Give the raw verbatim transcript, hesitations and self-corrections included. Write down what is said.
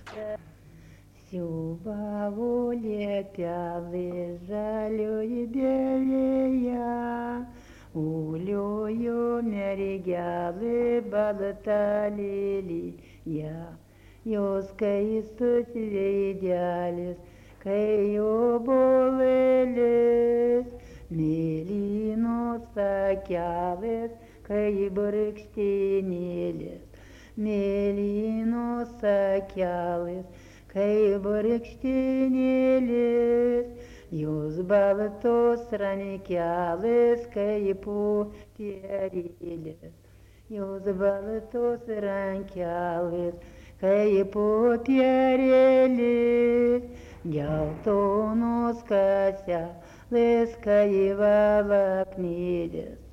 Siūbavo liepelį žalioji dėlėje, uliojo mergelė balta lėlyje. Jos skaistus veidelis, kai obuolėlis, mėlynos akelės, kai barkštinėlės, mėlynos akelės, kai barkštinėlės, jos baltos rankelės, kai popierėlės, jos baltos rankelės, kai popierėlės, geltonos kaselės, kai valaknėlės.